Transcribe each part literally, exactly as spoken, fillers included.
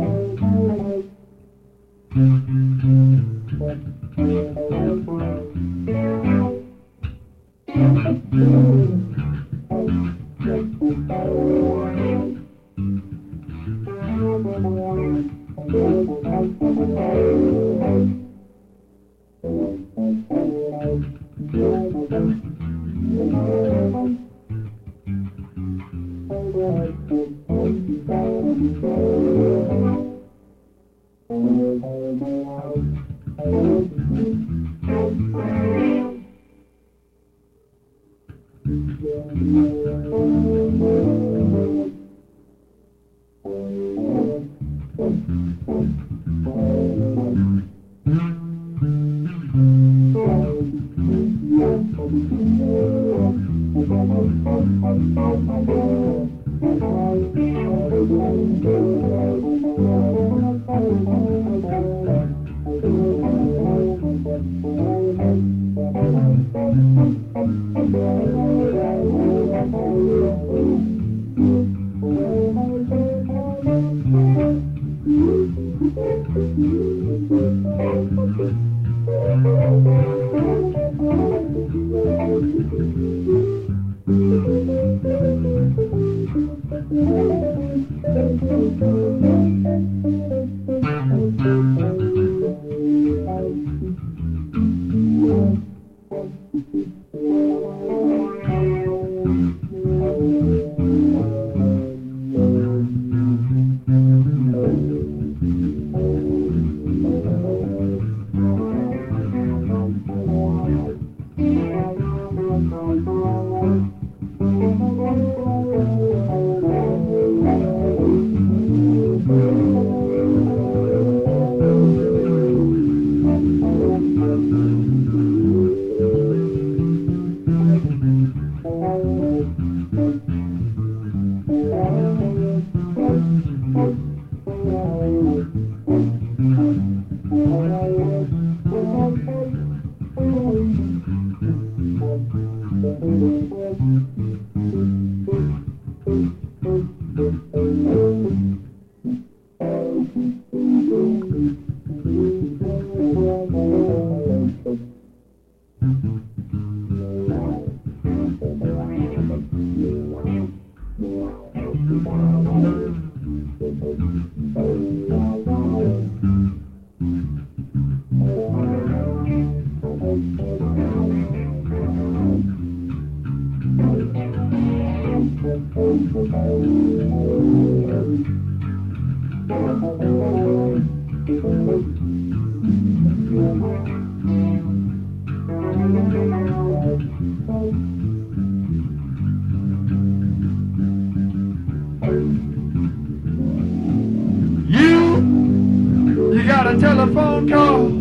Telephone call.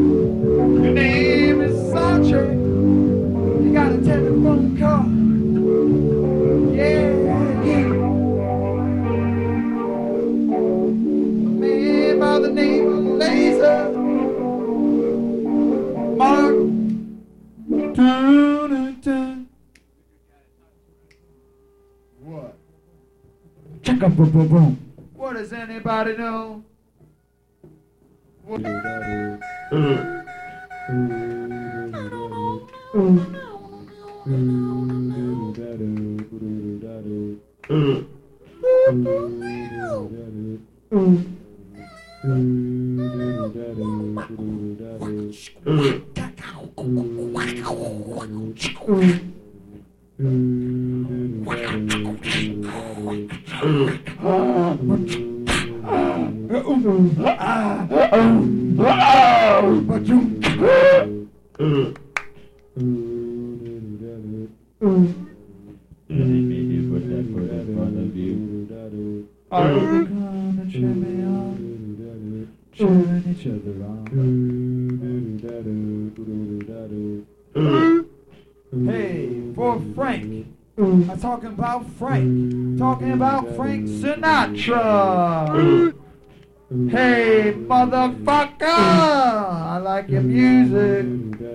Your name is Sancho. You got a telephone call. Yeah, yeah. A man by the name of Laser Mark. Dun, dun. What? Check up, boom, boom, boom. What does anybody know? What? Hey, for Frank. I'm talking about Frank. Talking about Frank Sinatra. Hey, motherfucker! I like your music.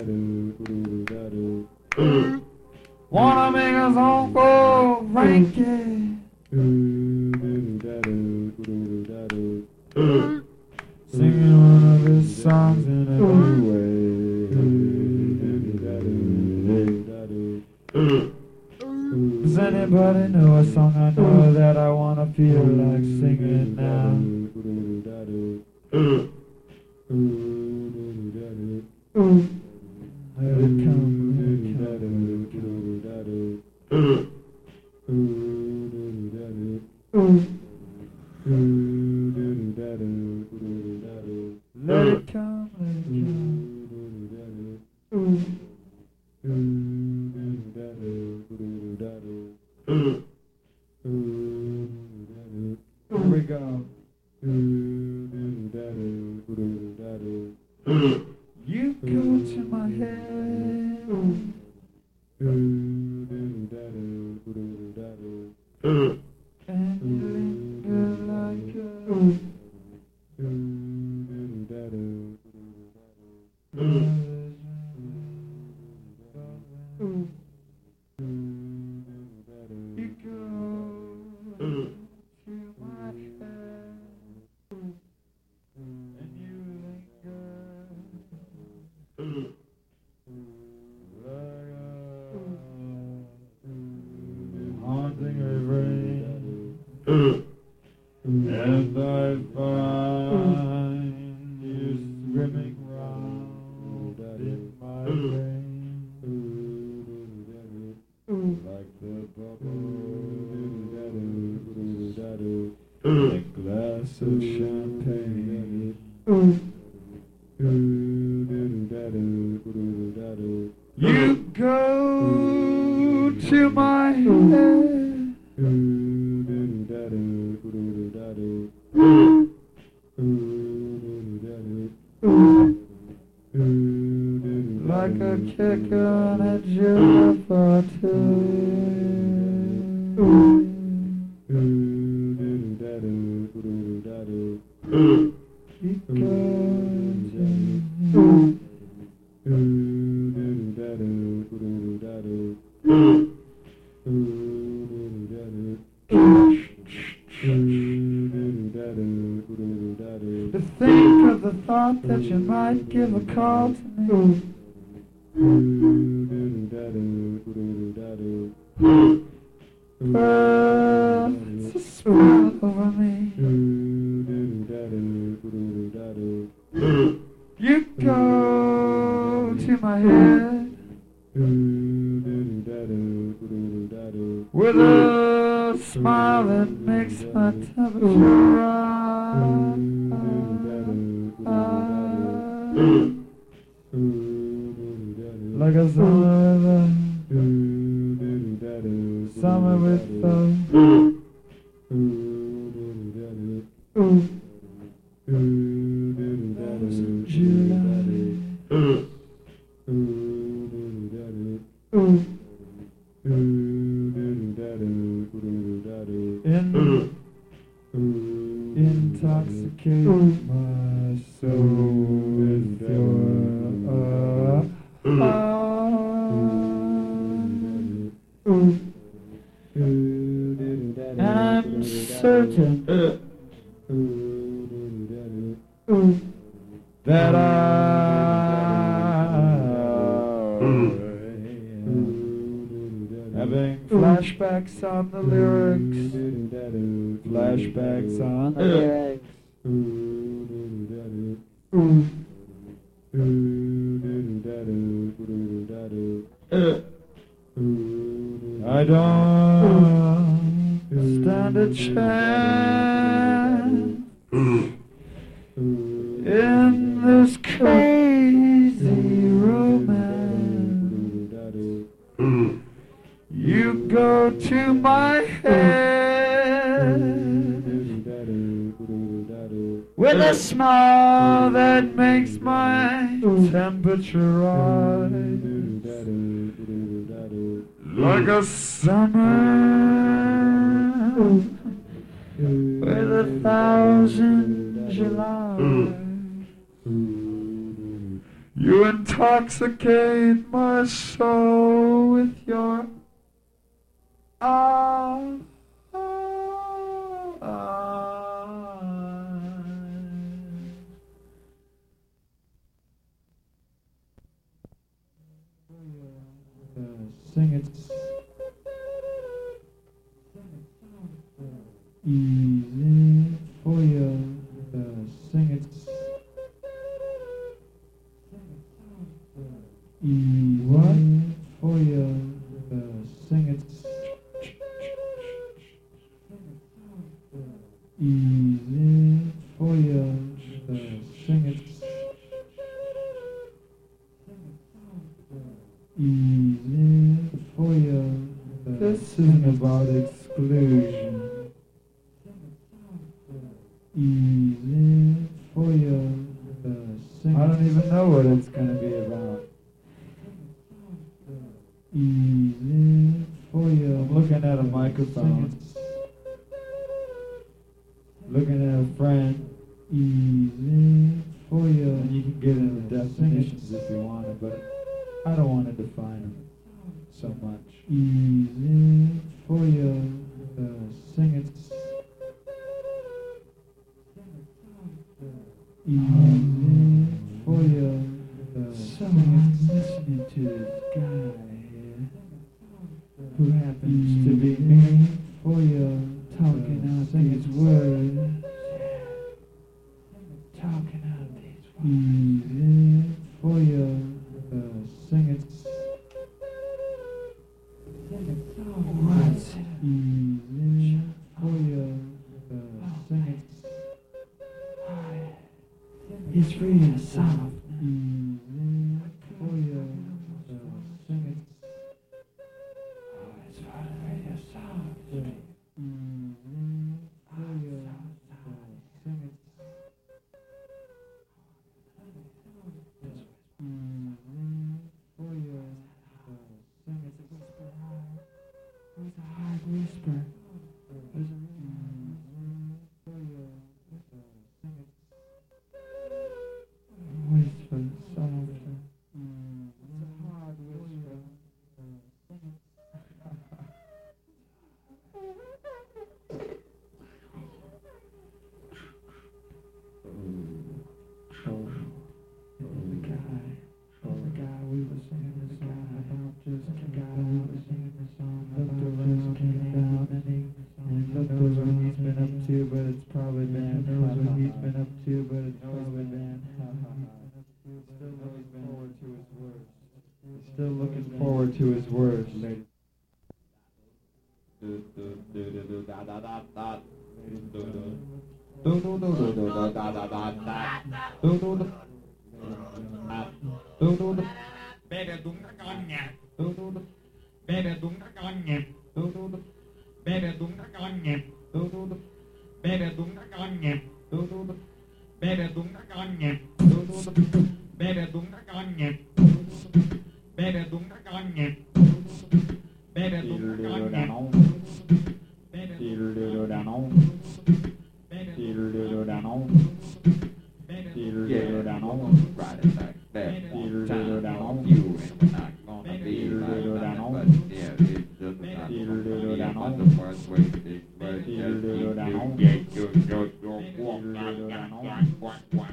Wanna make a song for Frankie? Singing one of his songs in a new way. Does anybody know a song I know that I wanna feel like singing now? Let it come, let it come. Let it come, let it come. Here we go. You go to my head and you linger like a you go to my head and you linger like a haunting refrain, and I find you swimming round in my brain like the bubbles in a glass of champagne. You go to my head like a kick on a giraffe or two. To think of the thought that you might give a call to me. It's a spell over me. You go to my head with a smile that makes my temperature rise like a summer river, summer with the July. In, intoxicate my soul with your uh, and I'm certain that I having flashbacks on the lyrics, flashbacks on the lyrics. I don't stand a chance in this crazy romance. You go to my head with a smile that makes my temperature rise like a summer with a thousand Julys. You intoxicate my soul with your eyes. sing it. Easy for you to sing it. Easy for you to sing it. Easy for you to sing it. Easy for you to sing about exclusion. Easy for you to sing. I don't even know what it's going to be about. Easy for you. I'm looking at a microphone. Looking at a friend. Easy for you. And you can get into definitions if you want it, but I don't want to define them so much. Easy for you to sing it. Easy for you to sing it. Listening to this guy here who happens to be me for you talking out these words. Talking out these words. Easy for you to sing it. What's easy for you to sing it. It's real soft. Easy for you to sing it. Oh, it's real soft. Easy for you to sing it. Easy for you to sing it. It's a hard whisper. It's easy for you to sing it. Whisper softer. Mm, it's a hard whisper. Sing it. Oh, the guy, oh, the guy we were singing the song about just the guy we were singing the song about just came down and he and knows what he's been up to, but it's probably been knows what he's been up to, but it's probably been. Still looking forward to his words. Bebe đúng các con nhạc. Bebe đúng các con nhạc. Bebe đúng các con nhạc. Bebe đúng các con nhạc. Bebe đúng các con nhạc. Bebe đúng các con nhạc. Bebe đúng các con nhạc. Bebe đúng các con nhạc. Doodle down on. Doodle down on. Doodle down on. Right it back there. Doodle down on. You and we're not gonna be like that, but yeah, it's just not gonna be but the first way is but just you do get your your your walk walk walk walk walk walk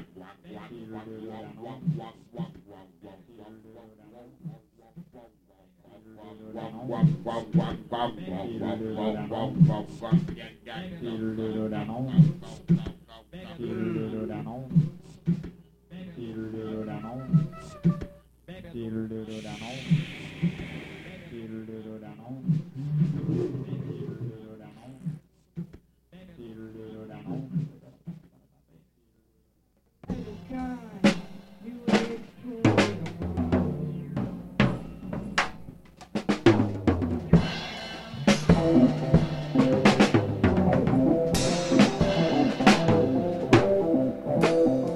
Thank you.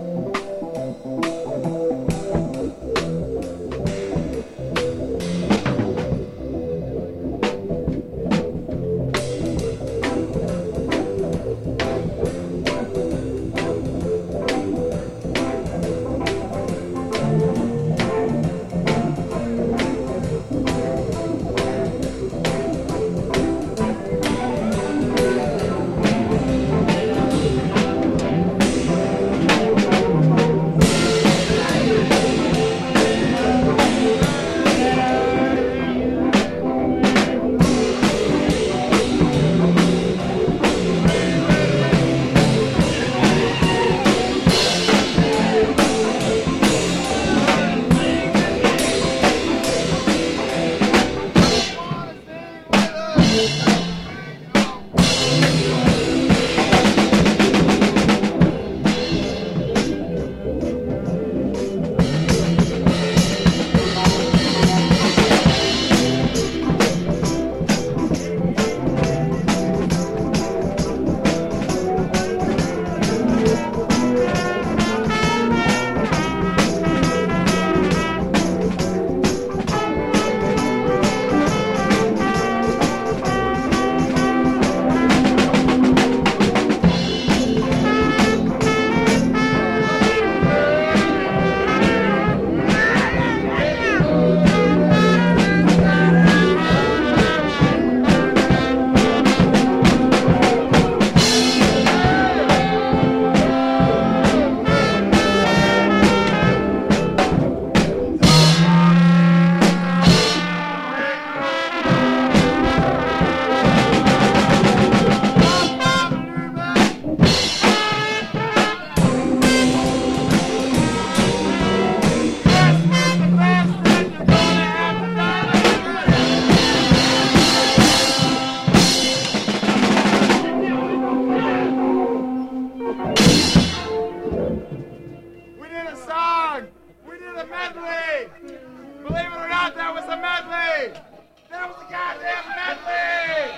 a medley! Believe it or not, that was a medley! That was a goddamn medley!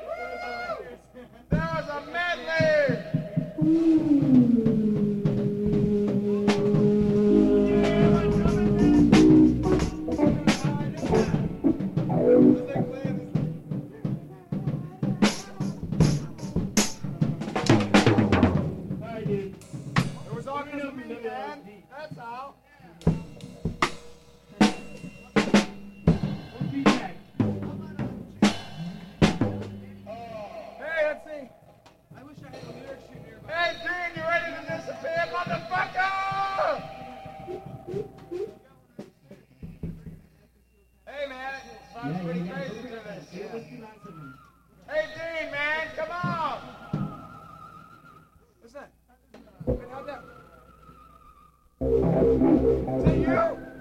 That was a medley! It was all because of me, man. That's all. Hey, let's see. I wish I had a lyric sheet here. Hey, Dean, you ready to disappear, motherfucker? Hey, man, it sounds pretty crazy to this. Hey, Dean, man, come on. What's that? Hey, how'd that? Is that you?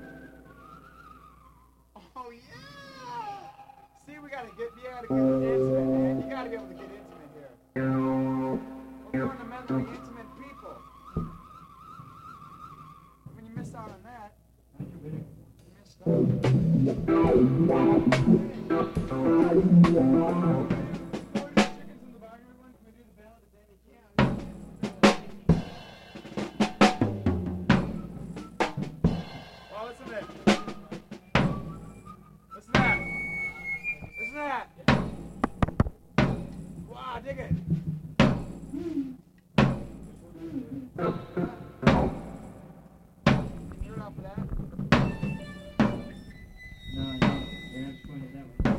Oh, yeah. See, we gotta get, you gotta get intimate, man. You gotta be able to get intimate here. We're going to mentoring intimate people. When you miss out on that, you missed out. Well, listen to this. Listen to that. Listen to that. Wow, dig it. Can you hear it off of that? No, no, you're not going to that one.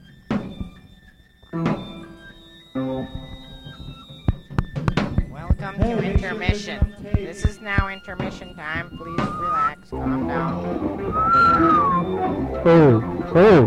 Welcome to intermission. This is now intermission time. Please relax, calm down. Oh, oh.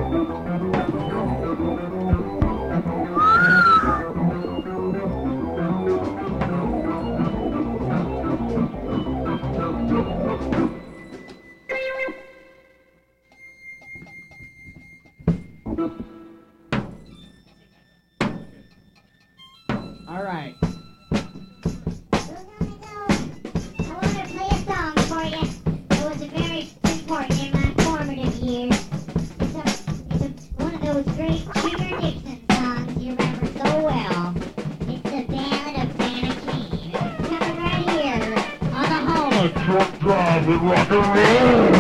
All right. I want to play a song for you. It was a very important in my formative years. It's, a, it's a, one of those great Cheater Dixon songs you remember so well. It's the Ballad of Santa Kane. It's coming right here on the home. Truck driving rock and roll.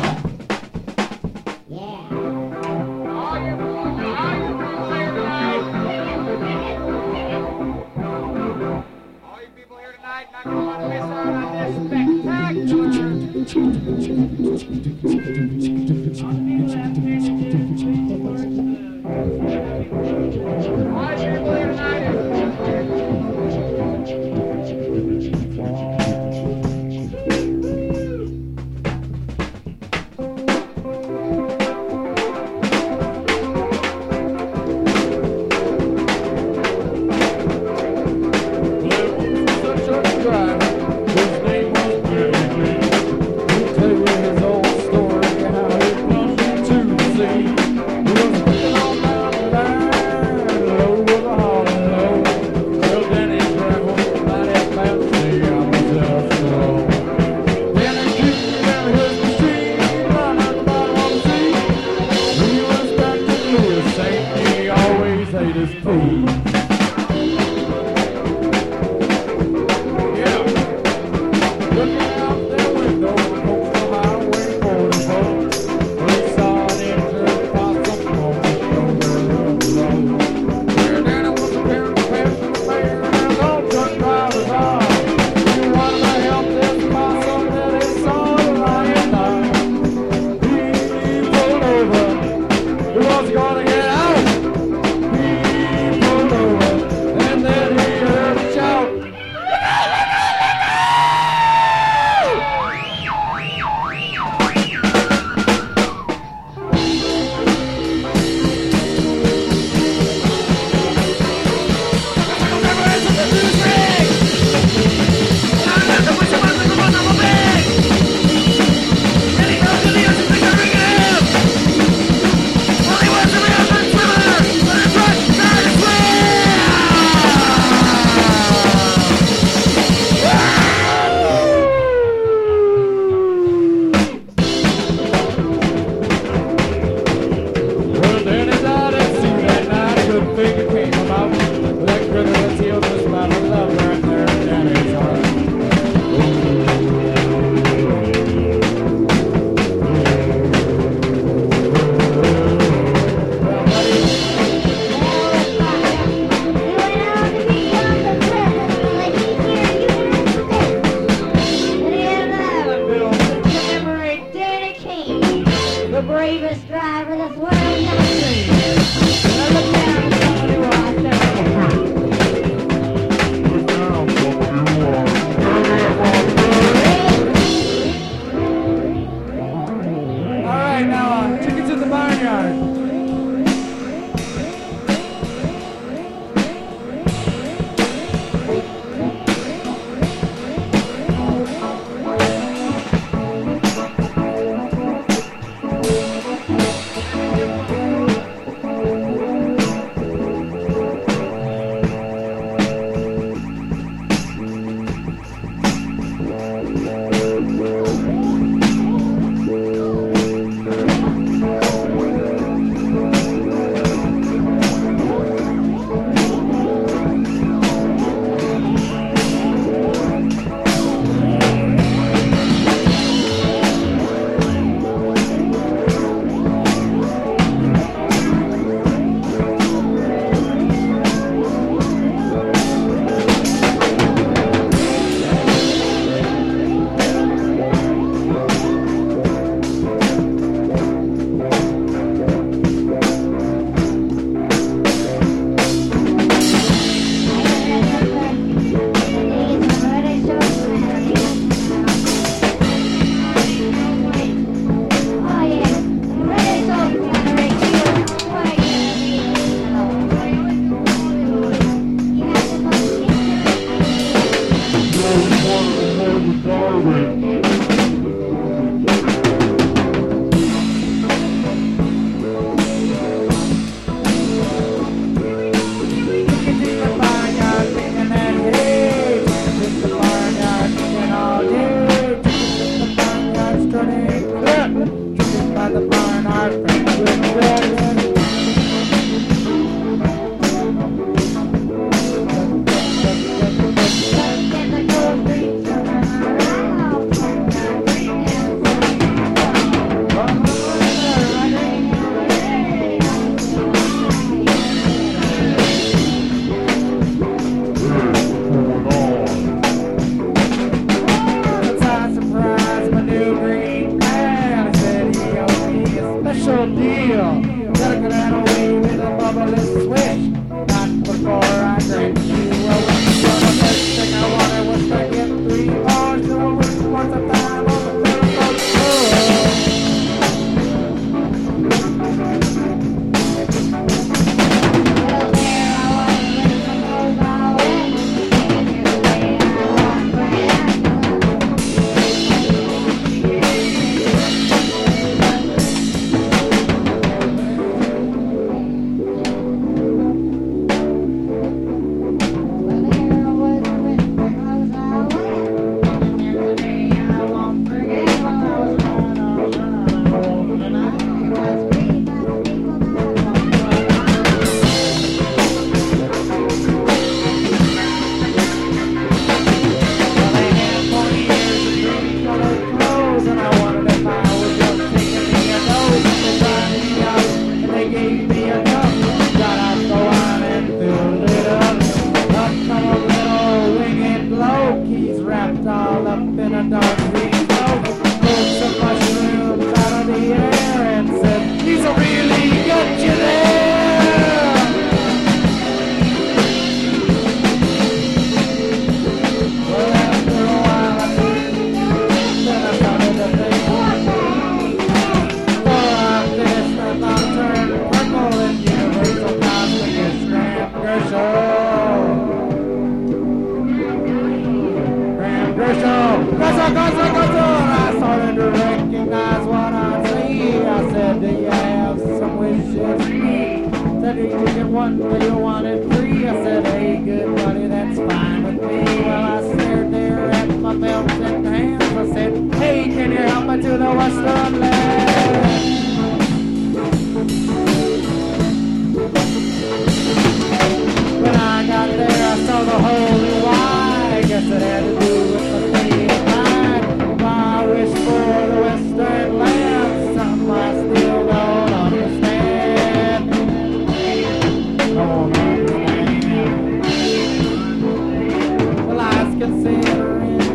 Yeah. All you, all you people here tonight. All you people here tonight, not gonna want to miss out on this spectacular. All you people here tonight. Tell you his old story, how he comes to the sea. He was bravest driver this world ever seen. Well, look down, somebody watch that. All right, now uh, chickens in the barnyard.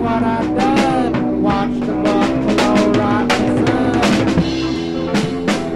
Watch the buffalo ride the sun.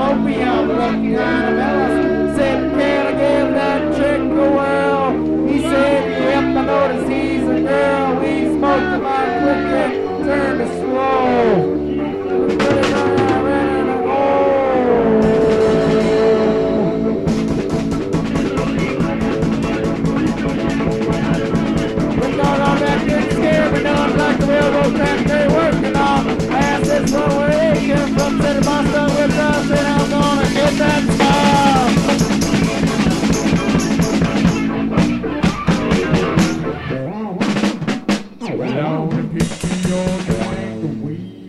opium, looking kind of mellow. Said, can I give that chick a whirl? He said, yep, I noticed he's a girl. We smoked him out quickly, turned to slow. Put it on that ready to go. Look out on that good scare, but now I'm like the railroad track they working on. I asked this one where they came from, said if I'm stuck with us, then I'm gonna get that stuff. Down and pick me on the way the wee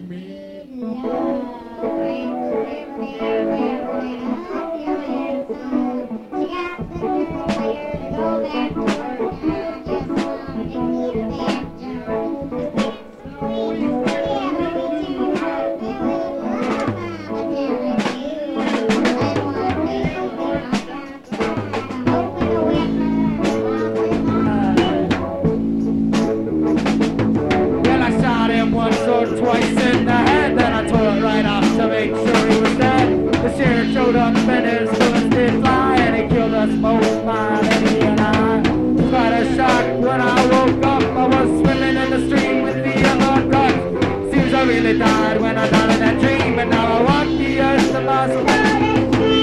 twice in the head, then I tore it right off to make sure he was dead. The sheriff showed up and his bullets did fly, and he killed us both, my lady and I. Quite a shock when I woke up, I was swimming in the stream with the other ducks. Seems I really died when I died in that dream, and now I walk the earth to my spine.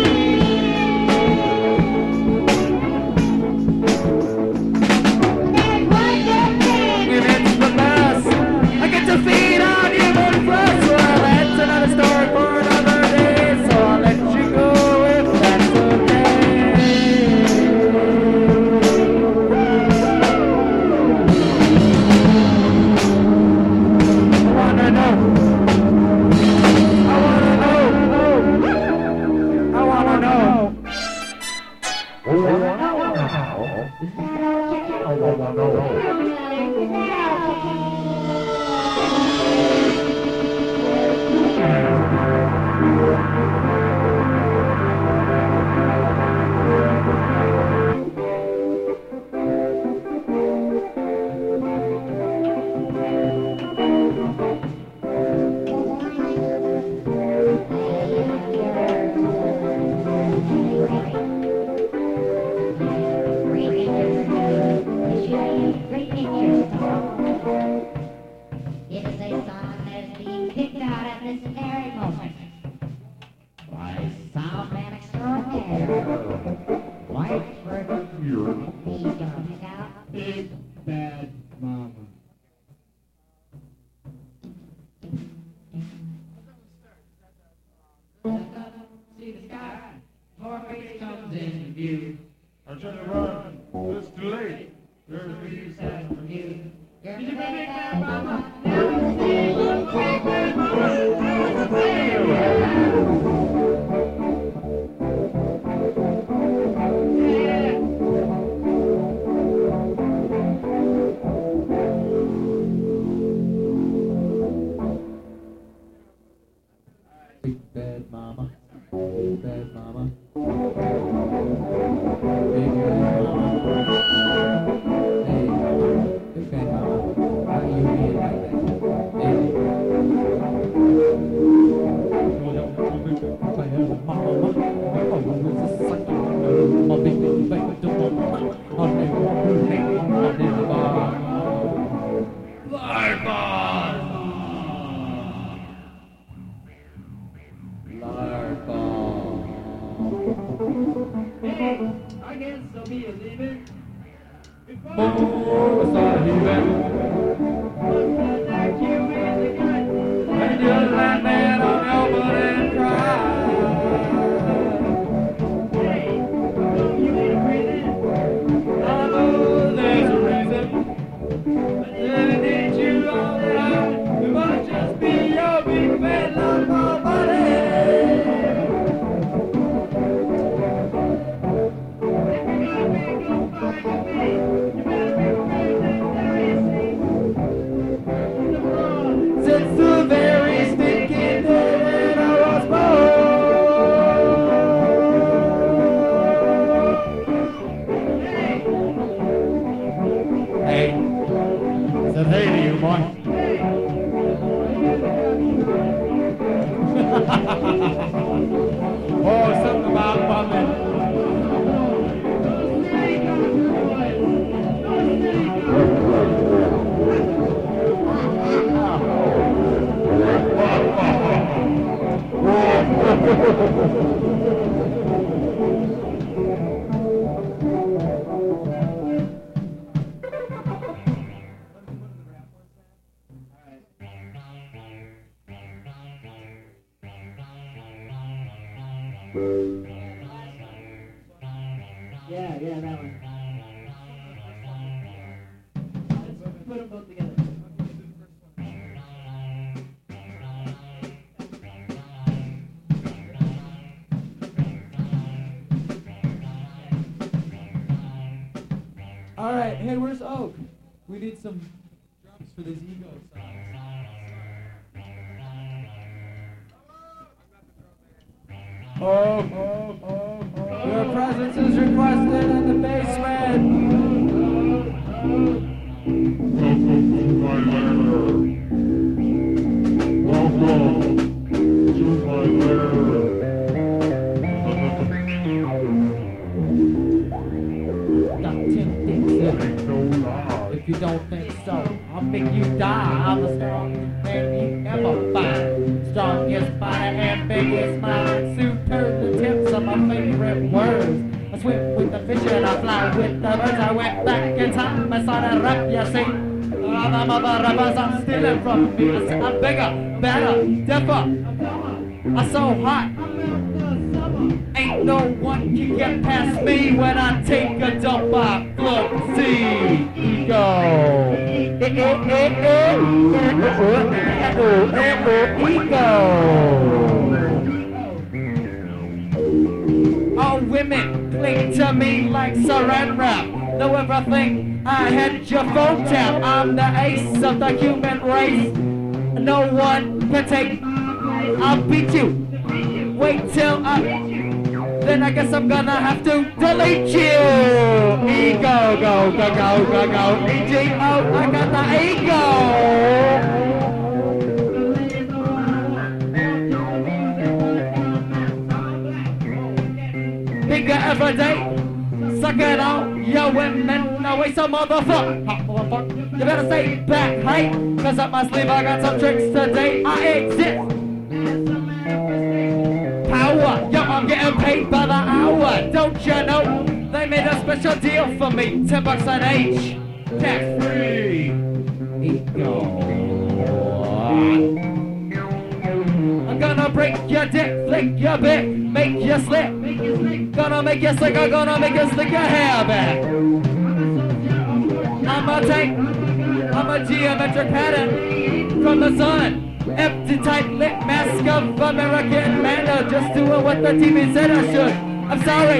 Feed on human flesh. Well, that's another story for another day, so I'll let you go if that's okay. I wanna know. I wanna know. I wanna know. I wanna know. Big Bad Mama. See the sky, Morpheus comes in view. I'm trying to run. It's too late. There's a view side from you. You're Big bad mama. Big bad mama. Big bad mama. Big bad mama. Hey, big bad mama. Why are you being like that? Hey. I have a mama. Oh, it's a sucky. Oh, big baby, baby, don't want. Oh, nigga, oh, nigga, oh, nigga, oh. Larva. Hey, I guess I'll be a leaving. Oh, Sahiban. What's that you in the gut? When you landed on your butt and cried. Hey, you ain't breathing. I know there's a reason. But then it ain't you all around. It must just be your big bad love for money. Since the very stinking day that I was born. Hey, I said hey to you, boy. Oh, something about bumping. Yeah, yeah, that one. Let's put them both together. All right, hey, where's Oak? We need some drums for this ego song. Oh, oh, oh, oh. Your presence is requested in the basement. Welcome to my lair. Welcome to my lair. Got Tim Dixon. If you don't think so, I'll make you die. I'm the strongest man you ever find. Strongest body and biggest mind. Superlatives are my favorite words. I swim with the fish and I fly with the birds. I went back in time, I saw that rap, you see. All the mother rappers are stealing from me. I said I'm bigger, better, differ. I'm so hot. Ain't no one can get past me when I take a dump. I float sea. Ego. Ego. All women cling to me like saran wrap. Know everything, I had your phone tap. I'm the ace of the human race. No one can take, I'll beat you. Wait till I... Then I guess I'm gonna have to delete you. Ego, go, go, go, go, go. E G O, I got the ego. Bigger every day. Suck it out, yo women. Now wait some motherfucker. Motherfucker. You better stay back, hey. Cause up my sleeve I got some tricks today. I exist. Power, yo, I'm getting paid by the hour. Don't you know? They made a special deal for me. Ten bucks an each. Tax free. Ego. I'm gonna break your dick, flick your bit, make you slip. Gonna make you slick, I'm gonna make you slick your hair back. I'm a tank, I'm a geometric pattern from the sun. Empty, tight-lit mask of American manner, just doing what the T V said I should. I'm sorry.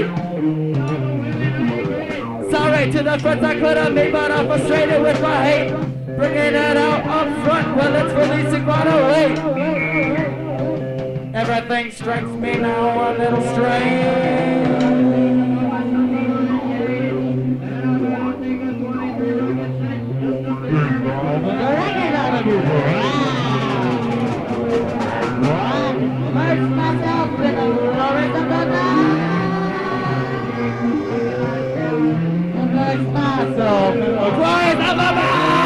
Sorry to the friends I could have made, but I'm frustrated with my hate. Bringing it out up front, well, it's releasing right away. Everything strikes me now a little strange. Immerse myself in the glories of the night. Immerse myself in the glories of the night.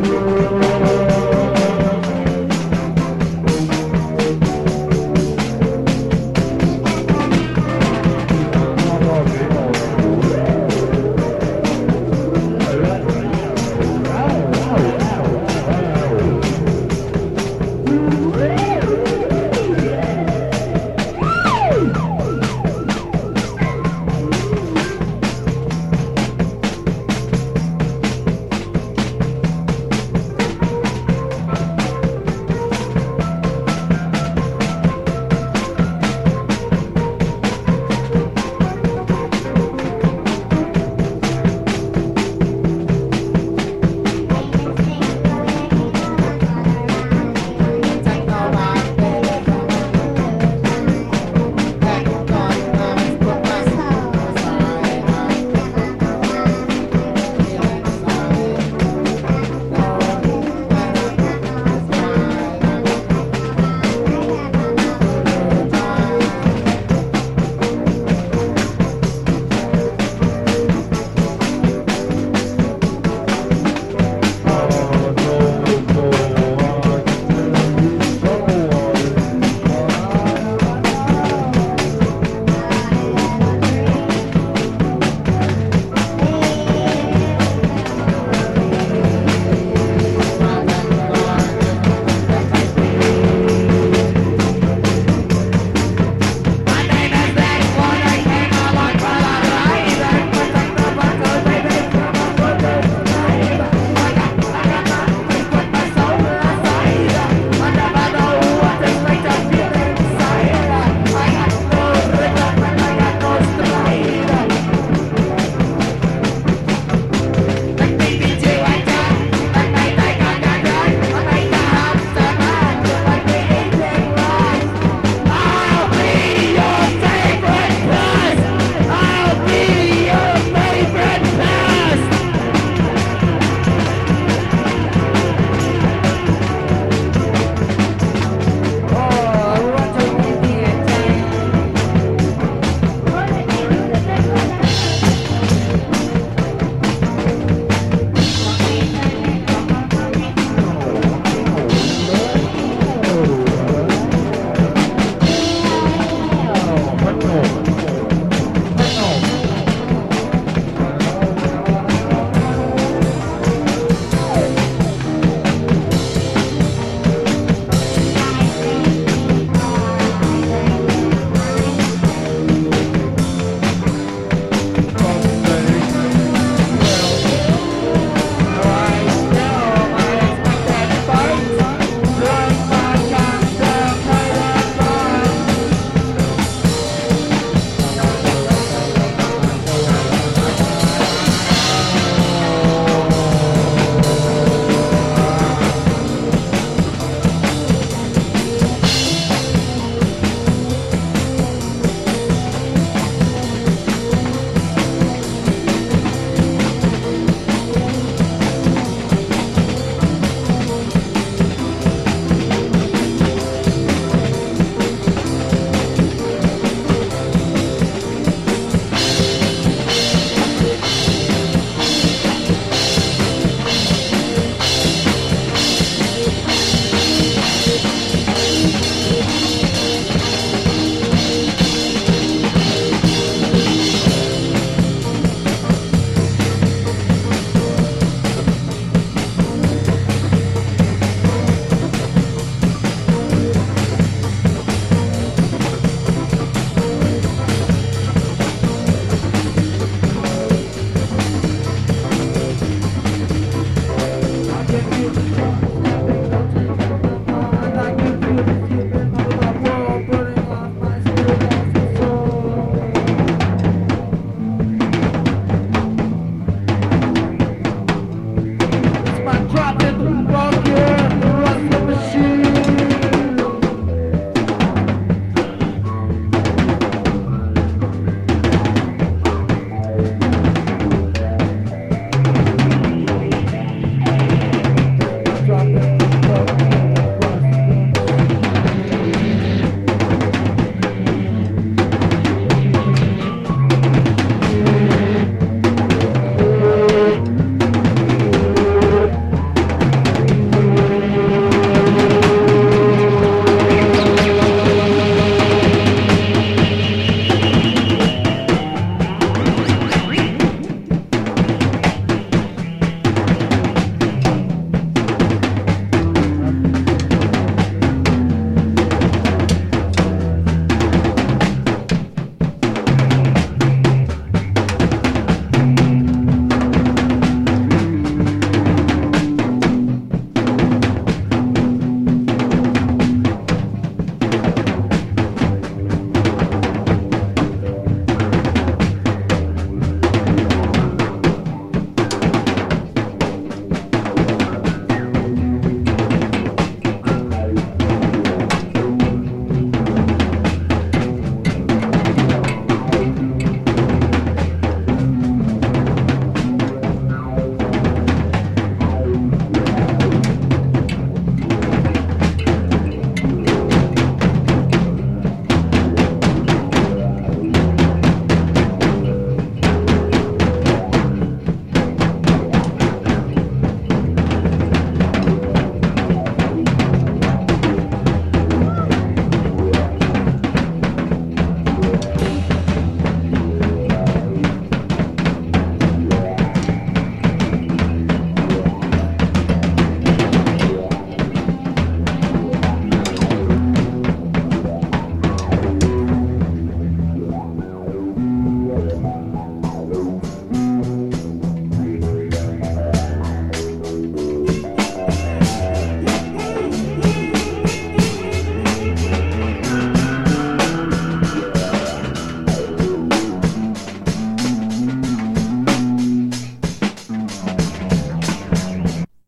Thank